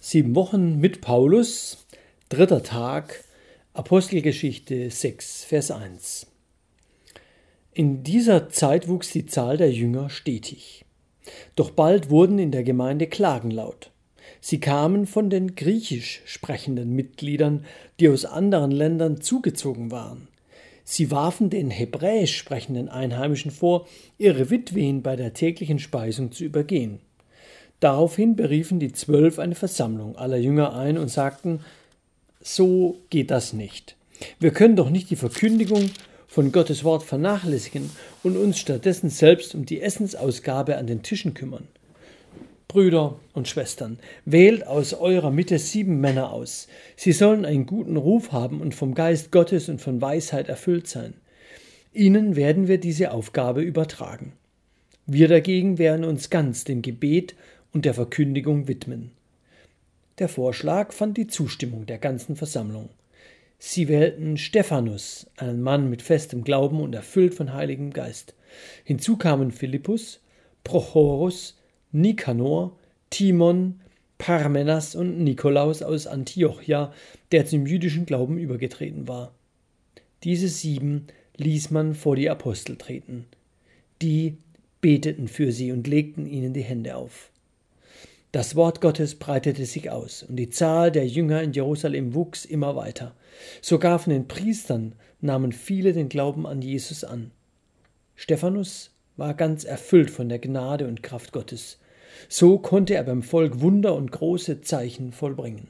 7 Wochen mit Paulus, 3. Tag, Apostelgeschichte 6, Vers 1. In dieser Zeit wuchs die Zahl der Jünger stetig. Doch bald wurden in der Gemeinde Klagen laut. Sie kamen von den griechisch sprechenden Mitgliedern, die aus anderen Ländern zugezogen waren. Sie warfen den hebräisch sprechenden Einheimischen vor, ihre Witwen bei der täglichen Speisung zu übergehen. Daraufhin beriefen die 12 eine Versammlung aller Jünger ein und sagten: So geht das nicht. Wir können doch nicht die Verkündigung von Gottes Wort vernachlässigen und uns stattdessen selbst um die Essensausgabe an den Tischen kümmern. Brüder und Schwestern, wählt aus eurer Mitte 7 Männer aus. Sie sollen einen guten Ruf haben und vom Geist Gottes und von Weisheit erfüllt sein. Ihnen werden wir diese Aufgabe übertragen. Wir dagegen werden uns ganz dem Gebet und der Verkündigung widmen. Der Vorschlag fand die Zustimmung der ganzen Versammlung. Sie wählten Stephanus, einen Mann mit festem Glauben und erfüllt von Heiligem Geist. Hinzu kamen Philippus, Prochorus, Nikanor, Timon, Parmenas und Nikolaus aus Antiochia, der zum jüdischen Glauben übergetreten war. Diese 7 ließ man vor die Apostel treten. Die beteten für sie und legten ihnen die Hände auf. Das Wort Gottes breitete sich aus und die Zahl der Jünger in Jerusalem wuchs immer weiter. Sogar von den Priestern nahmen viele den Glauben an Jesus an. Stephanus war ganz erfüllt von der Gnade und Kraft Gottes. So konnte er beim Volk Wunder und große Zeichen vollbringen.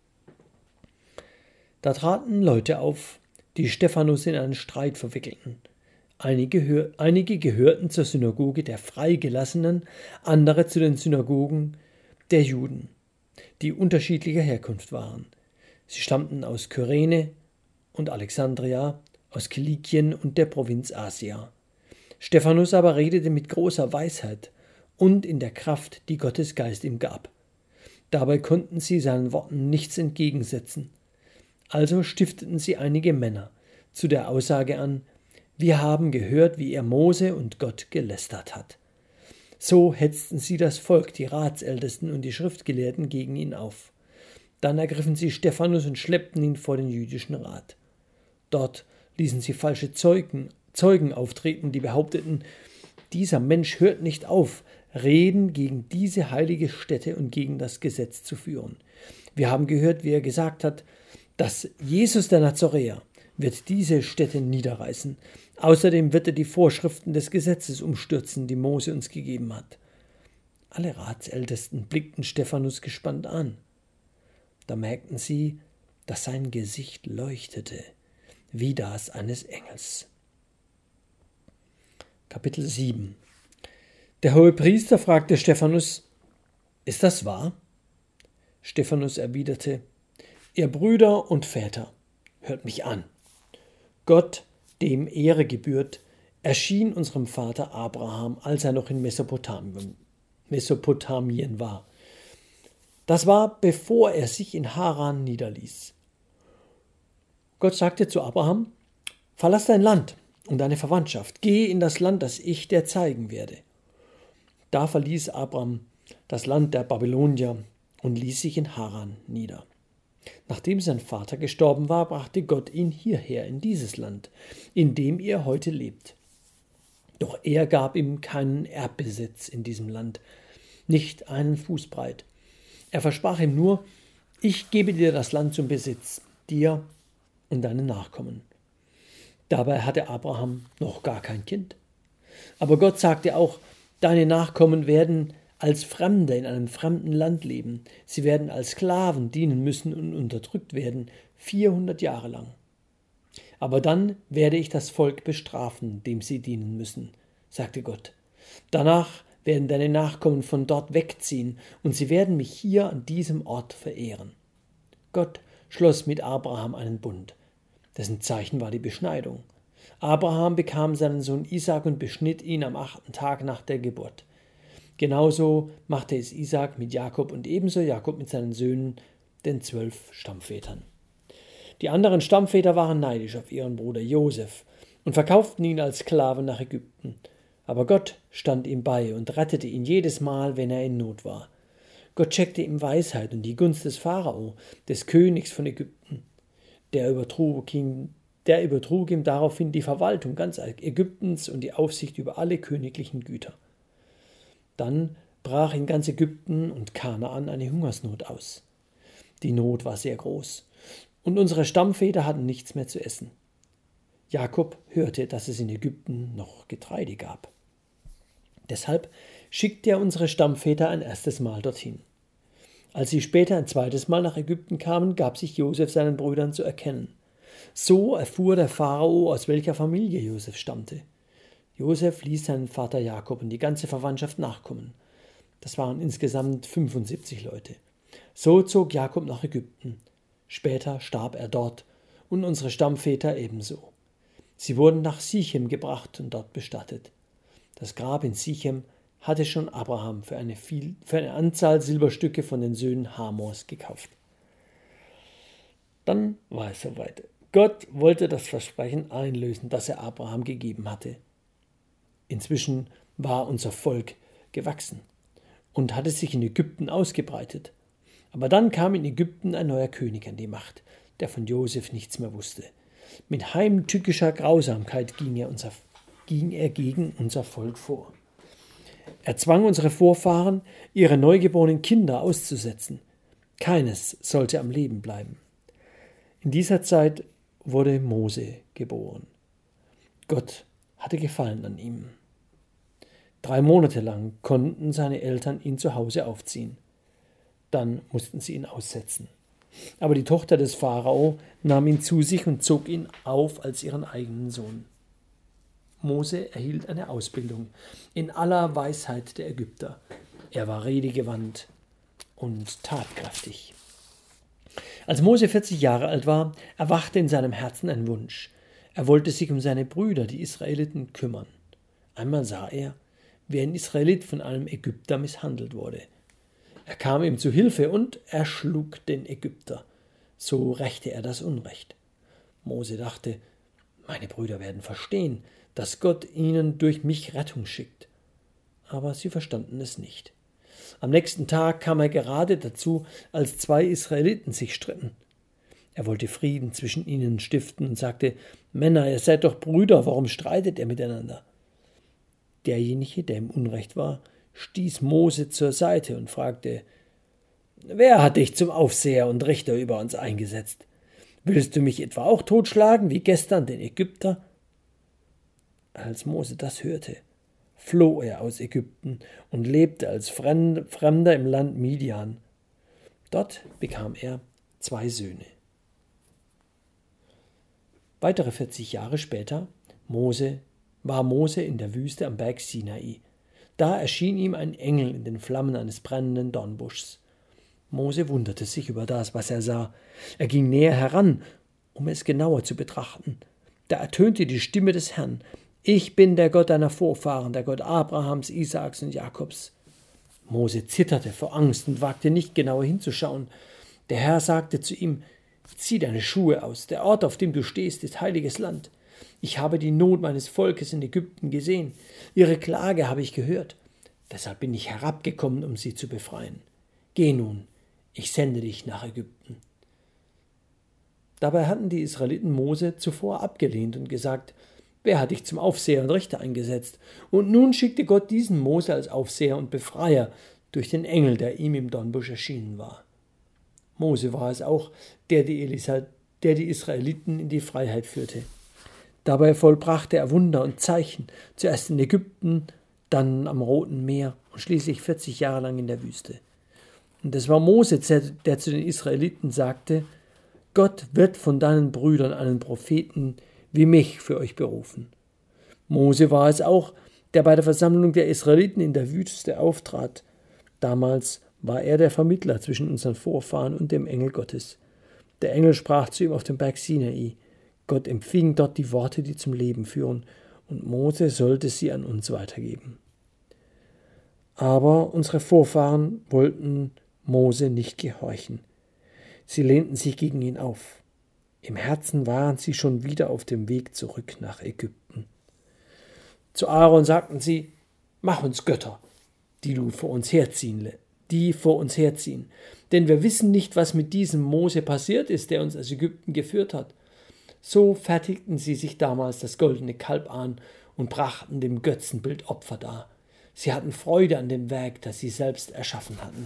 Da traten Leute auf, die Stephanus in einen Streit verwickelten. Einige gehörten zur Synagoge der Freigelassenen, andere zu den Synagogen der Juden, die unterschiedlicher Herkunft waren. Sie stammten aus Kyrene und Alexandria, aus Kilikien und der Provinz Asia. Stephanus aber redete mit großer Weisheit und in der Kraft, die Gottes Geist ihm gab. Dabei konnten sie seinen Worten nichts entgegensetzen. Also stifteten sie einige Männer zu der Aussage an: Wir haben gehört, wie er Mose und Gott gelästert hat. So hetzten sie das Volk, die Ratsältesten und die Schriftgelehrten gegen ihn auf. Dann ergriffen sie Stephanus und schleppten ihn vor den jüdischen Rat. Dort ließen sie falsche Zeugen auftreten, die behaupteten: Dieser Mensch hört nicht auf, Reden gegen diese heilige Stätte und gegen das Gesetz zu führen. Wir haben gehört, wie er gesagt hat, dass Jesus der Nazaräer wird diese Stätte niederreißen. Außerdem wird er die Vorschriften des Gesetzes umstürzen, die Mose uns gegeben hat. Alle Ratsältesten blickten Stephanus gespannt an. Da merkten sie, dass sein Gesicht leuchtete, wie das eines Engels. Kapitel 7. Der Hohepriester fragte Stephanus: Ist das wahr? Stephanus erwiderte: Ihr Brüder und Väter, hört mich an. Gott, dem Ehre gebührt, erschien unserem Vater Abraham, als er noch in Mesopotamien war. Das war, bevor er sich in Haran niederließ. Gott sagte zu Abraham: Verlass dein Land und deine Verwandtschaft, geh in das Land, das ich dir zeigen werde. Da verließ Abraham das Land der Babylonier und ließ sich in Haran nieder. Nachdem sein Vater gestorben war, brachte Gott ihn hierher in dieses Land, in dem ihr heute lebt. Doch er gab ihm keinen Erbbesitz in diesem Land, nicht einen Fußbreit. Er versprach ihm nur: Ich gebe dir das Land zum Besitz, dir und deinen Nachkommen. Dabei hatte Abraham noch gar kein Kind. Aber Gott sagte auch: Deine Nachkommen werden als Fremde in einem fremden Land leben. Sie werden als Sklaven dienen müssen und unterdrückt werden, 400 Jahre lang. Aber dann werde ich das Volk bestrafen, dem sie dienen müssen, sagte Gott. Danach werden deine Nachkommen von dort wegziehen und sie werden mich hier an diesem Ort verehren. Gott schloss mit Abraham einen Bund. Dessen Zeichen war die Beschneidung. Abraham bekam seinen Sohn Isaak und beschnitt ihn am 8. Tag nach der Geburt. Genauso machte es Isaak mit Jakob und ebenso Jakob mit seinen Söhnen, den 12 Stammvätern. Die anderen Stammväter waren neidisch auf ihren Bruder Josef und verkauften ihn als Sklaven nach Ägypten. Aber Gott stand ihm bei und rettete ihn jedes Mal, wenn er in Not war. Gott schenkte ihm Weisheit und die Gunst des Pharao, des Königs von Ägypten. Der übertrug ihm daraufhin die Verwaltung ganz Ägyptens und die Aufsicht über alle königlichen Güter. Dann brach in ganz Ägypten und Kanaan eine Hungersnot aus. Die Not war sehr groß und unsere Stammväter hatten nichts mehr zu essen. Jakob hörte, dass es in Ägypten noch Getreide gab. Deshalb schickte er unsere Stammväter ein erstes Mal dorthin. Als sie später ein zweites Mal nach Ägypten kamen, gab sich Josef seinen Brüdern zu erkennen. So erfuhr der Pharao, aus welcher Familie Josef stammte. Josef ließ seinen Vater Jakob und die ganze Verwandtschaft nachkommen. Das waren insgesamt 75 Leute. So zog Jakob nach Ägypten. Später starb er dort und unsere Stammväter ebenso. Sie wurden nach Sichem gebracht und dort bestattet. Das Grab in Sichem hatte schon Abraham für eine Anzahl Silberstücke von den Söhnen Hamors gekauft. Dann war es soweit. Gott wollte das Versprechen einlösen, das er Abraham gegeben hatte. Inzwischen war unser Volk gewachsen und hatte sich in Ägypten ausgebreitet. Aber dann kam in Ägypten ein neuer König an die Macht, der von Josef nichts mehr wusste. Mit heimtückischer Grausamkeit ging er gegen unser Volk vor. Er zwang unsere Vorfahren, ihre neugeborenen Kinder auszusetzen. Keines sollte am Leben bleiben. In dieser Zeit wurde Mose geboren. Gott hatte Gefallen an ihm. 3 Monate lang konnten seine Eltern ihn zu Hause aufziehen. Dann mussten sie ihn aussetzen. Aber die Tochter des Pharao nahm ihn zu sich und zog ihn auf als ihren eigenen Sohn. Mose erhielt eine Ausbildung in aller Weisheit der Ägypter. Er war redegewandt und tatkräftig. Als Mose 40 Jahre alt war, erwachte in seinem Herzen ein Wunsch. Er wollte sich um seine Brüder, die Israeliten, kümmern. Einmal sah er, wie ein Israelit von einem Ägypter misshandelt wurde. Er kam ihm zu Hilfe und erschlug den Ägypter. So rächte er das Unrecht. Mose dachte, meine Brüder werden verstehen, dass Gott ihnen durch mich Rettung schickt. Aber sie verstanden es nicht. Am nächsten Tag kam er gerade dazu, als 2 Israeliten sich stritten. Er wollte Frieden zwischen ihnen stiften und sagte, Männer, ihr seid doch Brüder, warum streitet ihr miteinander? Derjenige, der im Unrecht war, stieß Mose zur Seite und fragte, wer hat dich zum Aufseher und Richter über uns eingesetzt? Willst du mich etwa auch totschlagen, wie gestern den Ägypter? Als Mose das hörte, floh er aus Ägypten und lebte als Fremder im Land Midian. Dort bekam er 2 Söhne. Weitere 40 Jahre später war Mose in der Wüste am Berg Sinai. Da erschien ihm ein Engel in den Flammen eines brennenden Dornbuschs. Mose wunderte sich über das, was er sah. Er ging näher heran, um es genauer zu betrachten. Da ertönte die Stimme des Herrn. Ich bin der Gott deiner Vorfahren, der Gott Abrahams, Isaaks und Jakobs. Mose zitterte vor Angst und wagte nicht genauer hinzuschauen. Der Herr sagte zu ihm, zieh deine Schuhe aus, der Ort, auf dem du stehst, ist heiliges Land. Ich habe die Not meines Volkes in Ägypten gesehen, ihre Klage habe ich gehört. Deshalb bin ich herabgekommen, um sie zu befreien. Geh nun, ich sende dich nach Ägypten. Dabei hatten die Israeliten Mose zuvor abgelehnt und gesagt, wer hat dich zum Aufseher und Richter eingesetzt? Und nun schickte Gott diesen Mose als Aufseher und Befreier durch den Engel, der ihm im Dornbusch erschienen war. Mose war es auch, der die Israeliten in die Freiheit führte. Dabei vollbrachte er Wunder und Zeichen, zuerst in Ägypten, dann am Roten Meer und schließlich 40 Jahre lang in der Wüste. Und es war Mose, der zu den Israeliten sagte, Gott wird von deinen Brüdern einen Propheten wie mich für euch berufen. Mose war es auch, der bei der Versammlung der Israeliten in der Wüste auftrat. Damals war er der Vermittler zwischen unseren Vorfahren und dem Engel Gottes. Der Engel sprach zu ihm auf dem Berg Sinai. Gott empfing dort die Worte, die zum Leben führen, und Mose sollte sie an uns weitergeben. Aber unsere Vorfahren wollten Mose nicht gehorchen. Sie lehnten sich gegen ihn auf. Im Herzen waren sie schon wieder auf dem Weg zurück nach Ägypten. Zu Aaron sagten sie, mach uns Götter, die du vor uns herziehen die vor uns herziehen. Denn wir wissen nicht, was mit diesem Mose passiert ist, der uns aus Ägypten geführt hat. So fertigten sie sich damals das goldene Kalb an und brachten dem Götzenbild Opfer dar. Sie hatten Freude an dem Werk, das sie selbst erschaffen hatten.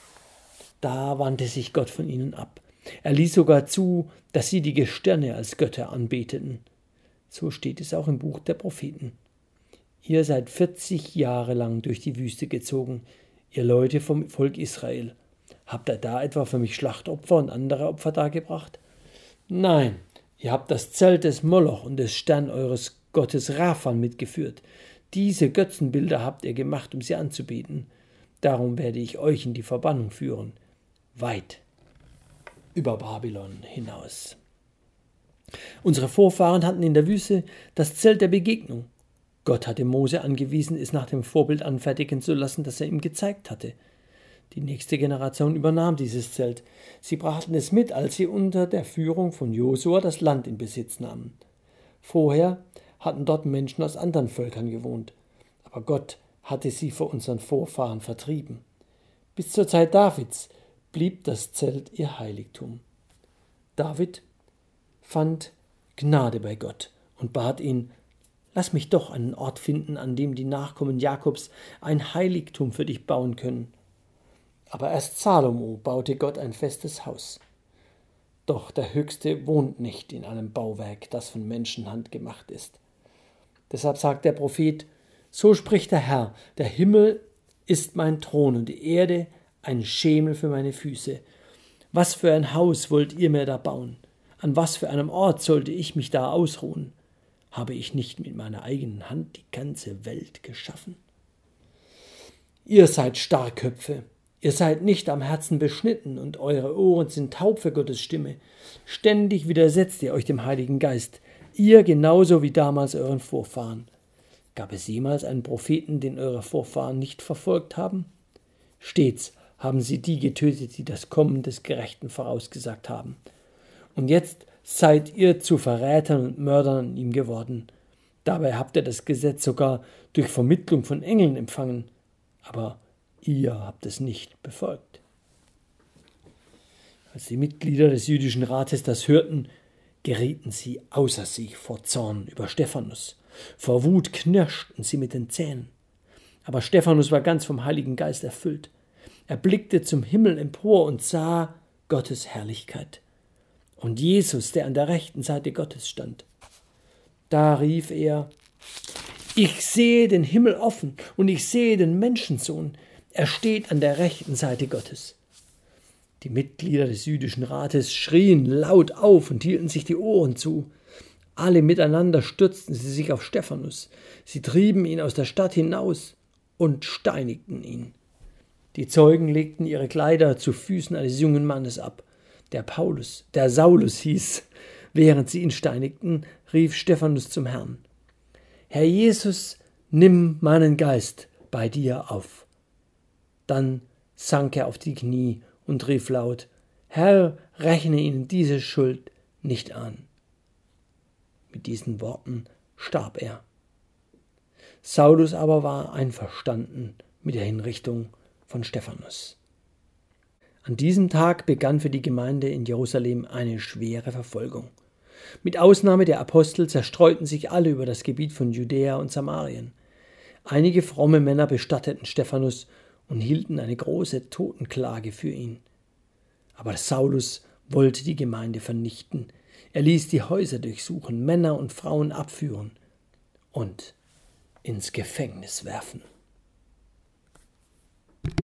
Da wandte sich Gott von ihnen ab. Er ließ sogar zu, dass sie die Gestirne als Götter anbeteten. So steht es auch im Buch der Propheten. Ihr seid 40 Jahre lang durch die Wüste gezogen, ihr Leute vom Volk Israel. Habt ihr da etwa für mich Schlachtopfer und andere Opfer dargebracht? Nein, ihr habt das Zelt des Moloch und des Stern eures Gottes Raphan mitgeführt. Diese Götzenbilder habt ihr gemacht, um sie anzubeten. Darum werde ich euch in die Verbannung führen, weit über Babylon hinaus. Unsere Vorfahren hatten in der Wüste das Zelt der Begegnung. Gott hatte Mose angewiesen, es nach dem Vorbild anfertigen zu lassen, das er ihm gezeigt hatte. Die nächste Generation übernahm dieses Zelt. Sie brachten es mit, als sie unter der Führung von Josua das Land in Besitz nahmen. Vorher hatten dort Menschen aus anderen Völkern gewohnt, aber Gott hatte sie vor unseren Vorfahren vertrieben. Bis zur Zeit Davids blieb das Zelt ihr Heiligtum. David fand Gnade bei Gott und bat ihn: Lass mich doch einen Ort finden, an dem die Nachkommen Jakobs ein Heiligtum für dich bauen können. Aber erst Salomo baute Gott ein festes Haus. Doch der Höchste wohnt nicht in einem Bauwerk, das von Menschenhand gemacht ist. Deshalb sagt der Prophet: So spricht der Herr, der Himmel ist mein Thron und die Erde ein Schemel für meine Füße. Was für ein Haus wollt ihr mir da bauen? An was für einem Ort sollte ich mich da ausruhen? Habe ich nicht mit meiner eigenen Hand die ganze Welt geschaffen? Ihr seid Starrköpfe, ihr seid nicht am Herzen beschnitten und eure Ohren sind taub für Gottes Stimme. Ständig widersetzt ihr euch dem Heiligen Geist, ihr genauso wie damals euren Vorfahren. Gab es jemals einen Propheten, den eure Vorfahren nicht verfolgt haben? Stets haben sie die getötet, die das Kommen des Gerechten vorausgesagt haben. Und jetzt seid ihr zu Verrätern und Mördern an ihm geworden. Dabei habt ihr das Gesetz sogar durch Vermittlung von Engeln empfangen, aber ihr habt es nicht befolgt. Als die Mitglieder des jüdischen Rates das hörten, gerieten sie außer sich vor Zorn über Stephanus. Vor Wut knirschten sie mit den Zähnen. Aber Stephanus war ganz vom Heiligen Geist erfüllt. Er blickte zum Himmel empor und sah Gottes Herrlichkeit und Jesus, der an der rechten Seite Gottes stand. Da rief er: Ich sehe den Himmel offen und ich sehe den Menschensohn. Er steht an der rechten Seite Gottes. Die Mitglieder des jüdischen Rates schrien laut auf und hielten sich die Ohren zu. Alle miteinander stürzten sie sich auf Stephanus. Sie trieben ihn aus der Stadt hinaus und steinigten ihn. Die Zeugen legten ihre Kleider zu Füßen eines jungen Mannes ab, der Saulus hieß. Während sie ihn steinigten, rief Stephanus zum Herrn: Herr Jesus, nimm meinen Geist bei dir auf. Dann sank er auf die Knie und rief laut: Herr, rechne ihnen diese Schuld nicht an. Mit diesen Worten starb er. Saulus aber war einverstanden mit der Hinrichtung von Stephanus. An diesem Tag begann für die Gemeinde in Jerusalem eine schwere Verfolgung. Mit Ausnahme der Apostel zerstreuten sich alle über das Gebiet von Judäa und Samarien. Einige fromme Männer bestatteten Stephanus und hielten eine große Totenklage für ihn. Aber Saulus wollte die Gemeinde vernichten. Er ließ die Häuser durchsuchen, Männer und Frauen abführen und ins Gefängnis werfen.